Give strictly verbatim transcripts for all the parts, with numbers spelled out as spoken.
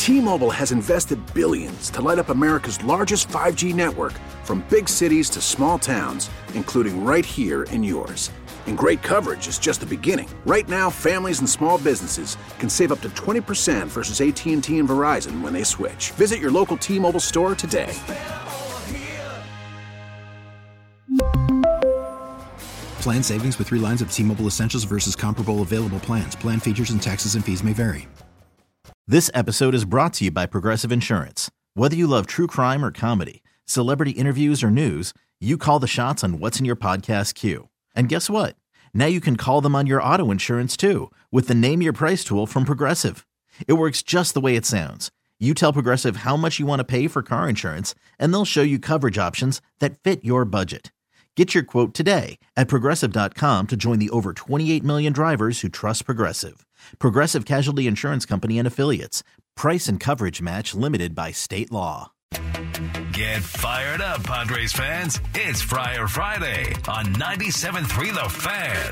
T-Mobile has invested billions to light up America's largest five G network, from big cities to small towns, including right here in yours. And great coverage is just the beginning. Right now, families and small businesses can save up to twenty percent versus A T and T and Verizon when they switch. Visit your local T-Mobile store today. Plan savings with three lines of T-Mobile Essentials versus comparable available plans. Plan features and taxes and fees may vary. This episode is brought to you by Progressive Insurance. Whether you love true crime or comedy, celebrity interviews or news, you call the shots on what's in your podcast queue. And guess what? Now you can call them on your auto insurance too with the Name Your Price tool from Progressive. It works just the way it sounds. You tell Progressive how much you want to pay for car insurance, and they'll show you coverage options that fit your budget. Get your quote today at Progressive dot com to join the over twenty-eight million drivers who trust Progressive. Progressive Casualty Insurance Company and Affiliates. Price and coverage match limited by state law. Get fired up, Padres fans. It's Friar Friday on ninety-seven point three The Fan.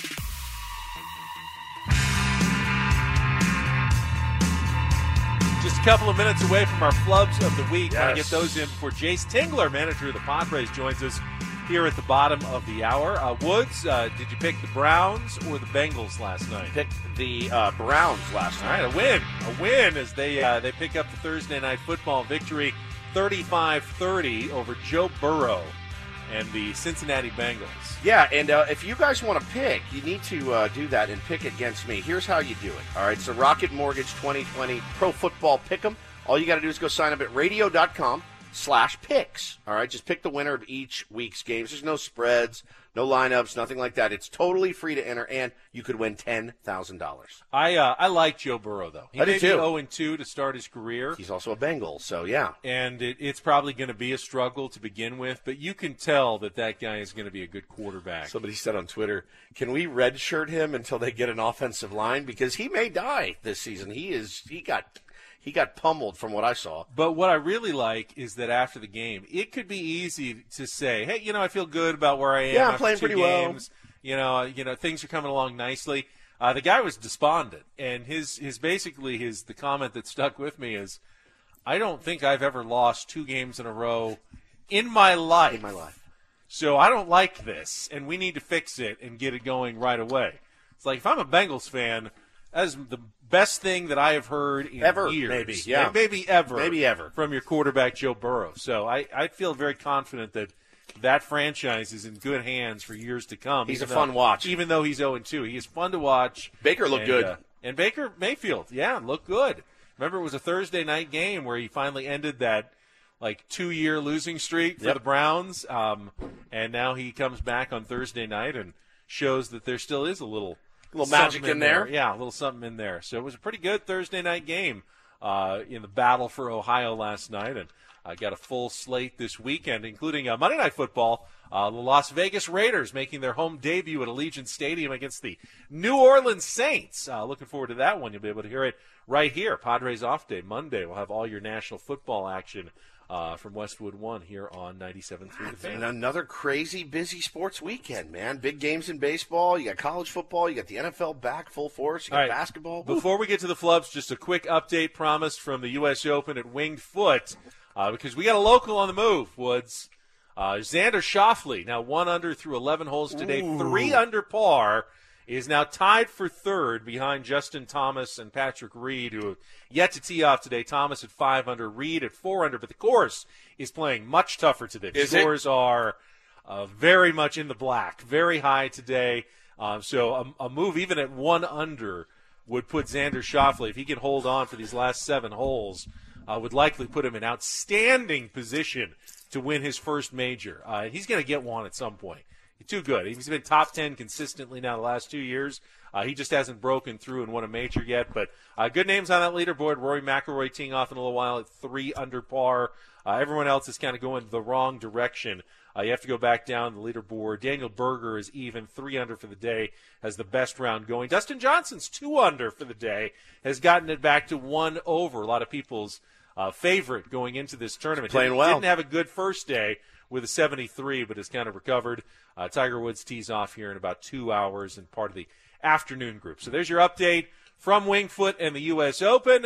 Just a couple of minutes away from our flubs of the week. Yes. Want to get those in before Jace Tingler, manager of the Padres, joins us here at the bottom of the hour. Uh, Woods, uh, did you pick the Browns or the Bengals last night? Picked the uh, Browns last All night. right, a win. A win as they uh, they pick up the Thursday night football victory, thirty-five thirty over Joe Burrow and the Cincinnati Bengals. Yeah, and uh, if you guys want to pick, you need to uh, do that and pick against me. Here's how you do it. All right, so Rocket Mortgage twenty twenty Pro Football Pick'em. All you got to do is go sign up at radio dot com slash picks. All right, just pick the winner of each week's games. There's no spreads, no lineups, nothing like that. It's totally free to enter, and you could win ten thousand dollars. I uh, I like Joe Burrow, though. He I do, may be too. oh and two to start his career. He's also a Bengal, so yeah. And it, it's probably going to be a struggle to begin with, but you can tell that that guy is going to be a good quarterback. Somebody said on Twitter, can we redshirt him until they get an offensive line? Because he may die this season. He is he got he got pummeled from what I saw. But what I really like is that after the game, it could be easy to say, hey, you know, I feel good about where I am Yeah, I'm after playing two pretty well. games. You know, you know, things are coming along nicely. Uh, the guy was despondent, and his his basically his the comment that stuck with me is, I don't think I've ever lost two games in a row in my life. In my life. So I don't like this, and we need to fix it and get it going right away. It's like if I'm a Bengals fan, that's the best thing that I have heard in Ever, years. maybe, yeah. Maybe ever. Maybe ever. From your quarterback, Joe Burrow. So I, I feel very confident that that franchise is in good hands for years to come. He's a even fun though- watch. Even though he's oh and two. He is fun to watch. Baker looked and, good. Uh, and Baker Mayfield, yeah, looked good. Remember, it was a Thursday night game where he finally ended that like two-year losing streak for Yep. the Browns, um, and now he comes back on Thursday night and shows that there still is a little A little magic something in there. Yeah, a little something in there. So it was a pretty good Thursday night game uh, in the battle for Ohio last night, and I got a full slate this weekend, including uh, Monday Night Football. Uh, the Las Vegas Raiders making their home debut at Allegiant Stadium against the New Orleans Saints. Uh, looking forward to that one. You'll be able to hear it right here. Padres off day Monday. We'll have all your national football action uh, from Westwood One here on ninety-seven point three The Fan. And another crazy busy sports weekend, man. Big games in baseball. You got college football. You got the N F L back full force. You got All right. basketball. Before we get to the flubs, just a quick update promised from the U S Open at Winged Foot, uh, because we got a local on the move, Woods. Uh, Xander Schauffele, now one under through eleven holes today, Ooh. three under par, is now tied for third behind Justin Thomas and Patrick Reed, who have yet to tee off today. Thomas at five under, Reed at four under, but the course is playing much tougher today. The Is it? scores are uh, very much in the black, very high today. Um, so a, a move even at one under would put Xander Schauffele, if he can hold on for these last seven holes, uh, would likely put him in outstanding position to win his first major. Uh, he's going to get one at some point. He's too good. He's been top ten consistently now the last two years. Uh, he just hasn't broken through and won a major yet. But uh, good names on that leaderboard. Rory McIlroy teeing off in a little while at three under par. Uh, everyone else is kind of going the wrong direction. Uh, you have to go back down the leaderboard. Daniel Berger is even, three under for the day, has the best round going. Dustin Johnson's two under for the day, has gotten it back to one over. A lot of people's Uh, favorite going into this tournament. Playing didn't, well. Didn't have a good first day with a seventy-three, but has kind of recovered. Uh, Tiger Woods tees off here in about two hours and part of the afternoon group. So there's your update from Winged Foot and the U S Open.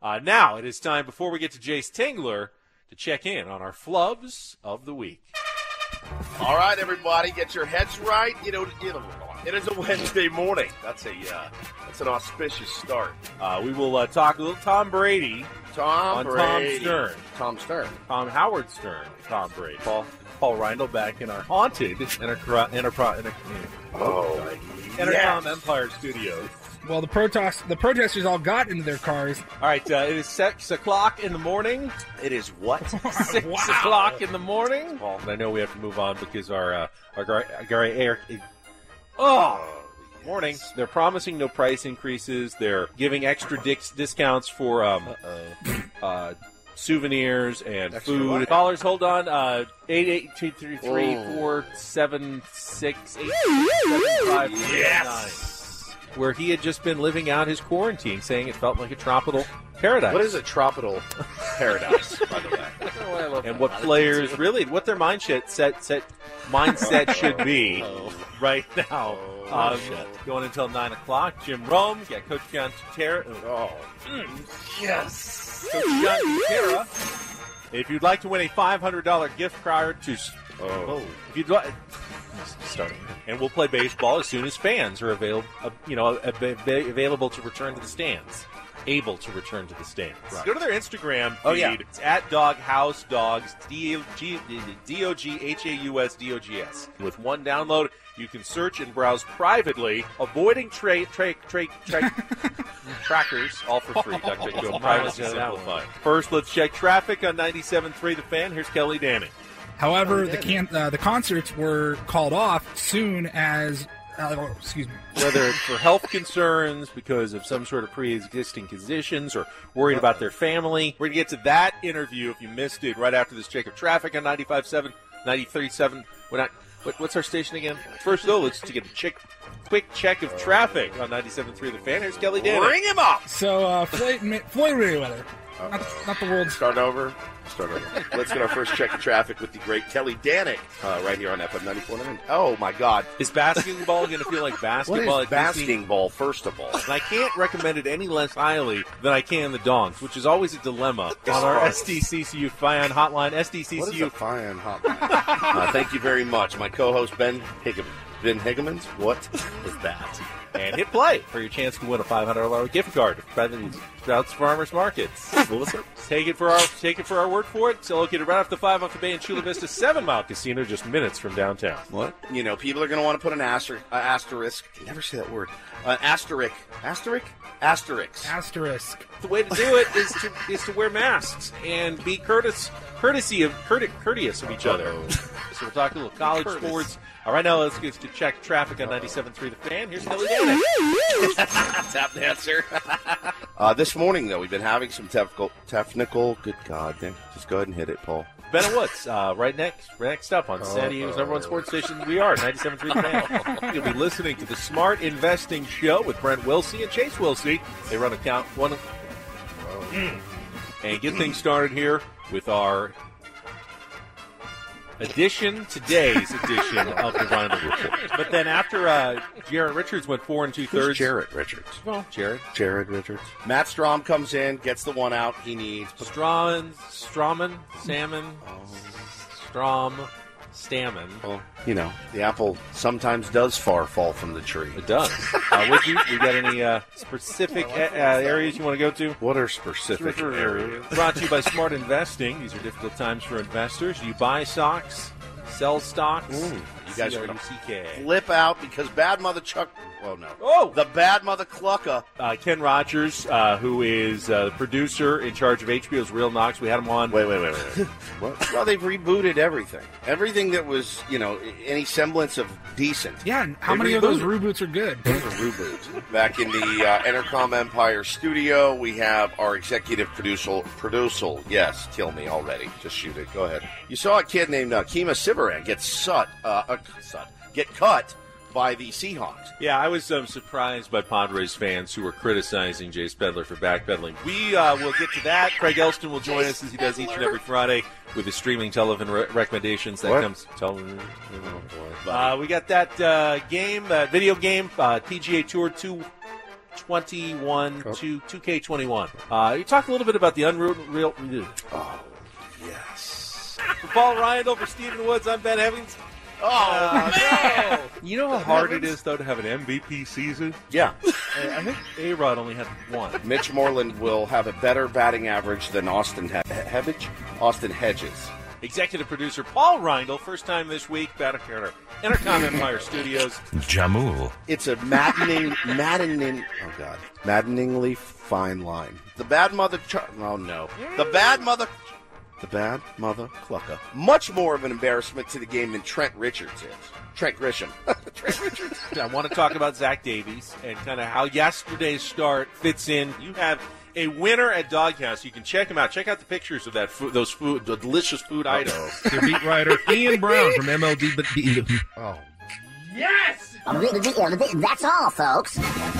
Uh, now it is time, before we get to Jace Tingler, to check in on our flubs of the week. All right, everybody, get your heads right. You know, you know it is a Wednesday morning. That's a uh, that's an auspicious start. Uh, we will uh, talk a little Tom Brady Tom on Brady. Tom Stern. Tom Stern. Tom Howard Stern. Tom Brady. Paul Paul Reindl back in our haunted Entercro- Enterpro- Enter- Oh, Entercom yes. Empire Studios. Well, the protest the protesters all got into their cars. All right, uh, it is six o'clock in the morning. It is what? Six Wow. o'clock in the morning. Well, I know we have to move on because our uh, our Gary, Gary Air. Oh, morning. They're promising no price increases. They're giving extra dix, discounts for um, uh, souvenirs and Extra food. what? Callers, hold on. Uh, eight eight two three three Oh. four seven six eight seven five nine. Where he had just been living out his quarantine, saying it felt like a tropical paradise. What is a tropical paradise, by the way? And what players really, what their mindset set set mindset should be right now. Um, going until nine o'clock. Jim Rome, got Coach John Tutera. Oh, Yes, Coach John Tutera. If you'd like to win a five hundred dollar gift card to, oh. if you'd like. Starting. And we'll play baseball as soon as fans are available, uh, you know, av- av- available to return to the stands, able to return to the stands. Right. Go to their Instagram feed. Oh, yeah. It's at Doghouse Dogs, D O G H A U S D O G S. With one download, you can search and browse privately, avoiding tra- tra- tra- tra- trackers, all for free. Duck, duck, go. Privacy simplified. First, let's check traffic on ninety-seven point three The Fan. Here's Kelly Danning. However, the can uh, the concerts were called off soon as uh, oh, excuse me. Whether it's for health concerns, because of some sort of pre-existing conditions, or worried about their family. We're going to get to that interview, if you missed it, right after this check of traffic on ninety-five point seven, ninety-three point seven. We're not, what, what's our station again? First, though, let's to get a check, quick check of traffic on ninety-seven point three The Fan. Here's Kelly Danning. Bring him up. So uh, Floyd, Ma- Floyd Mayweather, not, not the world's. Start over. Start over. Let's get our first check of traffic with the great Kelly Danick uh, right here on F M ninety-four point nine. Oh, my God. Is basketball going to feel like What basketball is at Disney? basketball, first of all? And I can't recommend it any less highly than I can the Dongs, which is always a dilemma on our S D C C U Fion hotline. S D C C U. What is a fine hotline? uh, thank you very much. My co-host, Ben Higgum. Ben Higgemans? What is that? And hit play for your chance to win a five hundred dollars gift card by the Sprouts Farmers Markets. What was it? Take it for our take it for our word for it. It's located right off the five off the bay in Chula Vista, Seven Mile Casino, just minutes from downtown. What? You know, people are going to want to put an aster- uh, asterisk. I can never say that word. An asterisk. Asterisk? Asterisk. Asterisk. The way to do it is to is to wear masks and be courteous, courtesy of courte- courteous of each other. So we'll talk a little college Curtis. sports. All right, now let's get to check traffic on ninety-seven point three The Fan. Here's Kelly Danning. Tap dancer. uh, this morning, though, we've been having some technical, technical. Good God, then just go ahead and hit it, Paul. Ben Woods, uh, right next, right next up on San Diego's number one sports station. We are ninety-seven point three The Fan. You'll be listening to the Smart Investing Show with Brent Wilsey and Chase Wilsey. They run account one, and get things started here with our edition, today's edition of the Reindl Report. But then after uh, Jarrett Richards went four and two Who's thirds. Jarrett Richards? Well, Jared. Jared Richards. Matt Strom comes in, gets the one out he needs. Strawman, Strawman, Salmon, Strom, Stammen. Well, you know, the apple sometimes does far fall from the tree. It does. Uh, would you? You got any uh, specific uh, areas you want to go to? What are specific areas? Brought to you by Smart Investing. These are difficult times for investors. Do you buy stocks, sell stocks? Mm, you guys are C R U C K. Flip out because bad mother Chuck. Oh no! Oh! The bad mother Clucka. Uh, Ken Rogers, uh, who is uh, the producer in charge of H B O's Real Knox. We had him on. Wait, wait, wait, wait. What? Well, they've rebooted everything. Everything that was, you know, any semblance of decent. Yeah, and how They many of those rebooted. reboots are good? Those are reboots. Back in the uh, Entercom Empire studio, we have our executive producer. Producer, yes, kill me already. Just shoot it. Go ahead. You saw a kid named uh, Kima Sivaran get sut, uh, uh, sut, get cut by the Seahawks. Yeah, I was um, surprised by Padres fans who were criticizing Jay Spedler for backpedaling. We uh, will get to that. Craig Elston will join us as he does each and every Friday with his streaming television re- recommendations. That What? comes television. Uh, we got that uh, game, that video game, uh, P G A Tour two twenty-one to two K twenty-one. Uh, you talk a little bit about the Unreal. Real, Oh, yes. for Paul Ryan, for Stephen Woods, I'm Ben Evans. Oh, Uh, no. You know how hard it is, though, to have an M V P season? Yeah. I I think A-Rod only had one. Mitch Moreland will have a better batting average than Austin he- Hedges. Austin Hedges. Executive producer Paul Reindl, first time this week, back at our Intercom Empire Studios. Jamul. It's a maddening, maddening, oh God, maddeningly fine line. The bad mother, char- oh no, the bad mother, the bad mother clucker. Much more of an embarrassment to the game than Trent Richards is. Trent Grisham. Trent Richards. I want to talk about Zach Davies and kind of how yesterday's start fits in. You have a winner at Doghouse. You can check him out. Check out the pictures of that food, those food, the delicious food items. Their beat writer, Ian Brown from M L B. Oh, That's all, folks.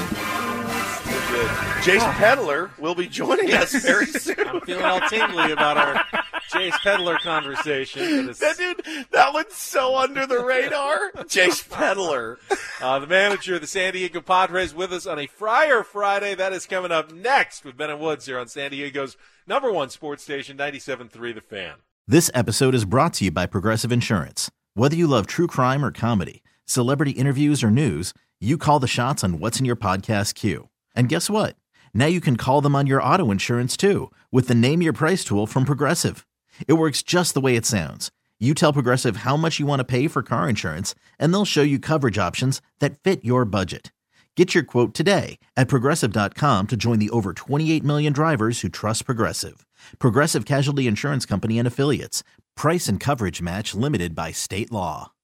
Jace Peddler will be joining us very soon. I'm feeling all tingly about our Jace Peddler conversation. That dude, that one's so under the radar. Jace Peddler. Uh, the manager of the San Diego Padres with us on a Friar Friday. That is coming up next with Ben and Woods here on San Diego's number one sports station, ninety-seven point three The Fan. This episode is brought to you by Progressive Insurance. Whether you love true crime or comedy, celebrity interviews or news, you call the shots on what's in your podcast queue. And guess what? Now you can call them on your auto insurance too with the Name Your Price tool from Progressive. It works just the way it sounds. You tell Progressive how much you want to pay for car insurance, and they'll show you coverage options that fit your budget. Get your quote today at Progressive dot com to join the over twenty-eight million drivers who trust Progressive. Progressive Casualty Insurance Company and Affiliates. Price and coverage match limited by state law.